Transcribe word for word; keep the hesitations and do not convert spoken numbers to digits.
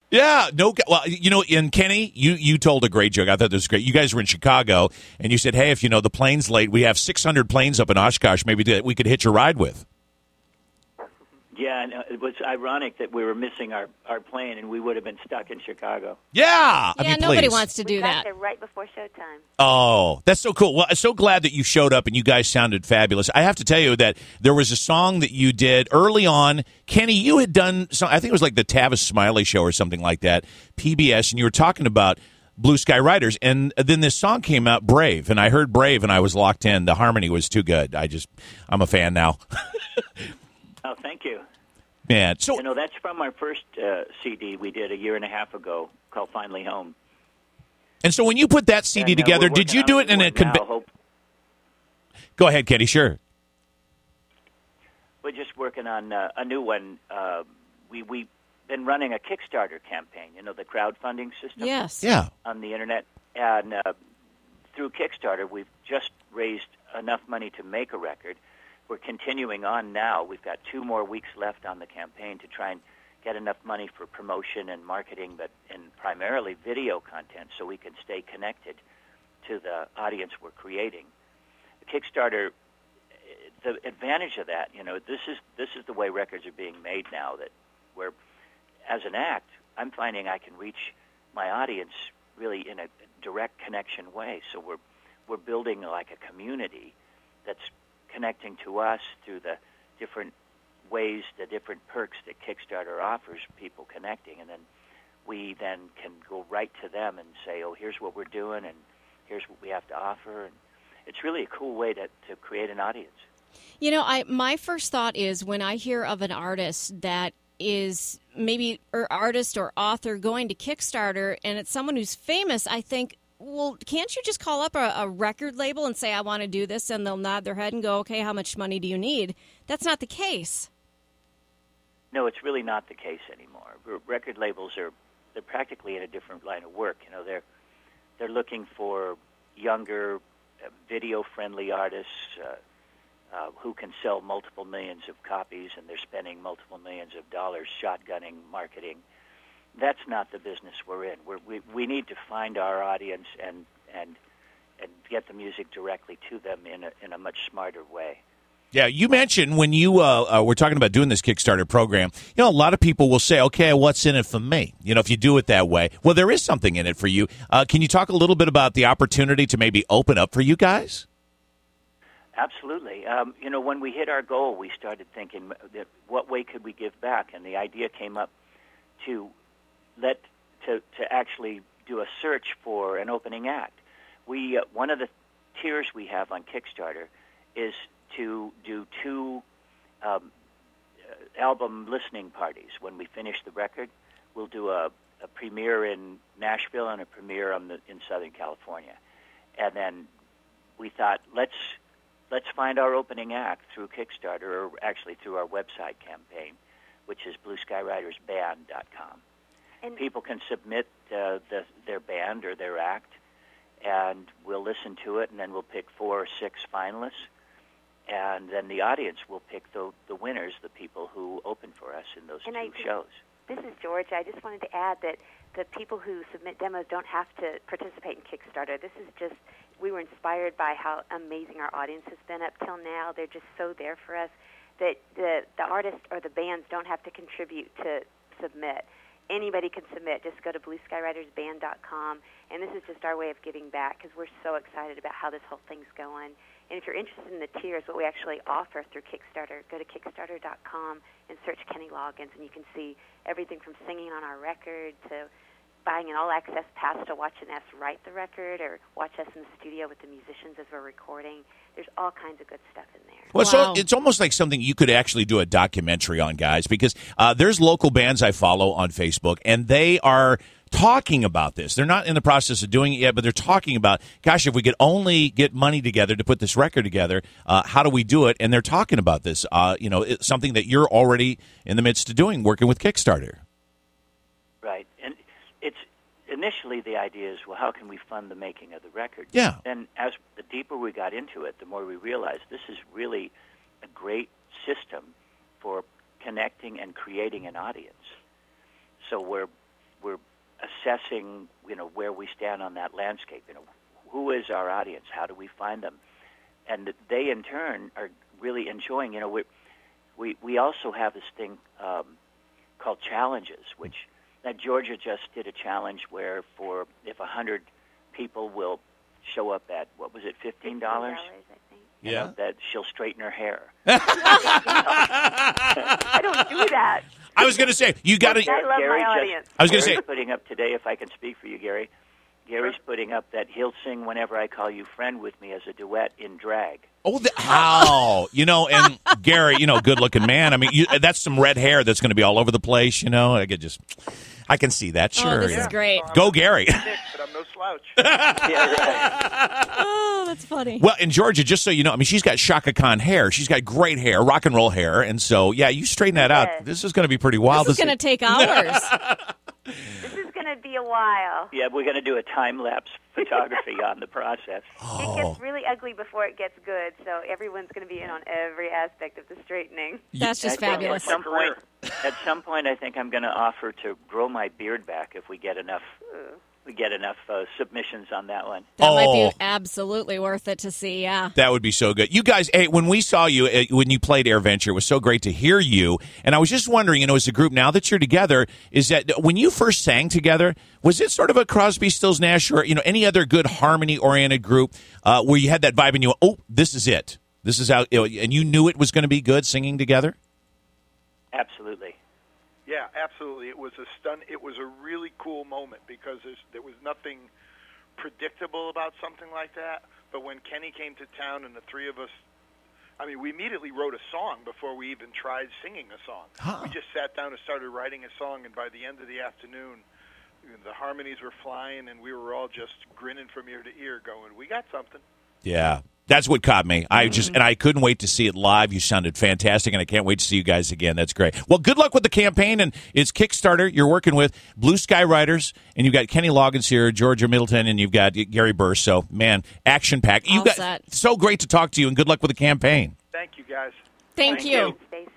Yeah, no. Well, you know, and Kenny, you, you told a great joke. I thought this was great. You guys were in Chicago, and you said, "Hey, if you know the plane's late, we have six hundred planes up in Oshkosh. Maybe we could hitch a ride with." Yeah, and it was ironic that we were missing our, our plane, and we would have been stuck in Chicago. Yeah, I yeah. mean, Nobody please. wants to do we got that. there right before showtime. Oh, that's so cool. Well, I'm so glad that you showed up and you guys sounded fabulous. I have to tell you that there was a song that you did early on. Kenny, you had done, some, I think it was like the Tavis Smiley Show or something like that, P B S, and you were talking about Blue Sky Riders. And then this song came out, Brave, and I heard Brave and I was locked in. The harmony was too good. I just, I'm a fan now. Oh, thank you. Man, so you know, that's from our first uh, C D we did a year and a half ago called Finally Home. And so when you put that C D and, uh, together, did you do it in a... Con- conve- Go ahead, Kenny, sure. We're just working on uh, a new one. Uh, we, we've been running a Kickstarter campaign, you know, the crowdfunding system Yes. Yeah. on the Internet. And uh, through Kickstarter, we've just raised enough money to make a record. We're continuing on now. We've got two more weeks left on the campaign to try and get enough money for promotion and marketing, but in primarily video content, so we can stay connected to the audience we're creating. Kickstarter, the advantage of that, you know, this is this is the way records are being made now. That where, as an act, I'm finding I can reach my audience really in a direct connection way. So we're we're building like a community that's connecting to us through the different ways, the different perks that Kickstarter offers people connecting, and then we then can go right to them and say, oh, here's what we're doing, and here's what we have to offer, and it's really a cool way to, to create an audience. You know, I my first thought is when I hear of an artist that is maybe or artist or author going to Kickstarter, and it's someone who's famous, I think, well, can't you just call up a, a record label and say, I want to do this, and they'll nod their head and go, okay, how much money do you need? That's not the case. No, it's really not the case anymore. Record labels are they're practically in a different line of work. You know, they're they're looking for younger, uh, video-friendly artists uh, uh, who can sell multiple millions of copies, and they're spending multiple millions of dollars shotgunning marketing. That's not the business we're in. We're, we we need to find our audience and and and get the music directly to them in a in a much smarter way. Yeah, you mentioned when you uh, uh, were talking about doing this Kickstarter program, you know, a lot of people will say, okay, what's in it for me? You know, if you do it that way. Well, there is something in it for you. Uh, can you talk a little bit about the opportunity to maybe open up for you guys? Absolutely. Um, you know, when we hit our goal, we started thinking, that what way could we give back? And the idea came up to let to, to actually do a search for an opening act. We uh, one of the tiers we have on Kickstarter is to do two um, uh, album listening parties. When we finish the record, we'll do a, a premiere in Nashville and a premiere on the, in Southern California. And then we thought, let's let's find our opening act through Kickstarter, or actually through our website campaign, which is blue sky riders band dot com. And people can submit uh, the, their band or their act, and we'll listen to it, and then we'll pick four or six finalists. And then the audience will pick the the winners, the people who open for us in those and two I, shows. This is Georgia. I just wanted to add that the people who submit demos don't have to participate in Kickstarter. This is just, we were inspired by how amazing our audience has been up till now. They're just so there for us that the, the artists or the bands don't have to contribute to submit. Anybody can submit. Just go to blue sky riders band dot com, and this is just our way of giving back because we're so excited about how this whole thing's going. And if you're interested in the tiers, what we actually offer through Kickstarter, go to kickstarter dot com and search Kenny Loggins, and you can see everything from singing on our record to buying an all-access pass to watching us write the record or watch us in the studio with the musicians as we're recording. There's all kinds of good stuff in there. Well, Wow. so it's almost like something you could actually do a documentary on, guys, because uh, there's local bands I follow on Facebook, and they are talking about this. They're not in the process of doing it yet, but they're talking about, gosh, if we could only get money together to put this record together, uh, how do we do it? And they're talking about this, uh, you know, it's something that you're already in the midst of doing, working with Kickstarter. Right. And it's initially the idea is, well, how can we fund the making of the record? Yeah. And as the deeper we got into it, the more we realized this is really a great system for connecting and creating an audience. So we're we're assessing, you know, where we stand on that landscape. You know, who is our audience? How do we find them? And they, in turn, are really enjoying. You know, we we we also have this thing um, called challenges, which now Georgia just did a challenge where for if a hundred people will show up at what was it, fifteen dollars? I think. You Yeah. know, that she'll straighten her hair. I don't do that. I was going to say, you got to. I love Gary my just- audience. I was gonna Gary's say- putting up today, if I can speak for you, Gary. Gary's putting up that he'll sing Whenever I Call You Friend with me as a duet in drag. Oh, the, how? You know, and Gary, you know, good-looking man. I mean, you, that's some red hair that's going to be all over the place, you know. I could just, I can see that, sure. Oh, this yeah. is great. Go, Gary. But I'm no slouch. Yeah, right. Oh, that's funny. Well, in Georgia, just so you know, I mean, she's got Shaka Khan hair. She's got great hair, rock and roll hair. And so, yeah, you straighten that out. Yes. This is going to be pretty wild. This is going to take hours. This is going to be a while. Yeah, we're going to do a time-lapse photography on the process. Oh. It gets really ugly before it gets good, so everyone's going to be in on every aspect of the straightening. That's just I think fabulous. At some point, at some point, I think I'm going to offer to grow my beard back if we get enough. We get enough uh, submissions on that one. That might Oh. be absolutely worth it to see, yeah. That would be so good. You guys, hey, when we saw you, uh, when you played Air Venture, it was so great to hear you. And I was just wondering, you know, as a group, now that you're together, is that when you first sang together, was it sort of a Crosby, Stills, Nash, or, you know, any other good harmony-oriented group uh, where you had that vibe and you, oh, this is it. This is how, you know, and you knew it was going to be good singing together? Absolutely. Yeah, absolutely. It was a stun. It was a really cool moment because there's, there was nothing predictable about something like that. But when Kenny came to town and the three of us, I mean, we immediately wrote a song before we even tried singing a song. Huh. We just sat down and started writing a song, and by the end of the afternoon, the harmonies were flying, and we were all just grinning from ear to ear, going, "We got something." Yeah. That's what caught me. I just and I couldn't wait to see it live. You sounded fantastic, and I can't wait to see you guys again. That's great. Well, good luck with the campaign, and it's Kickstarter. You're working with Blue Sky Writers, and you've got Kenny Loggins here, Georgia Middleton, and you've got Gary Burr. So, man, action packed. You All got set. so great to talk to you, and good luck with the campaign. Thank you, guys. Thank, Thank you. you. Stay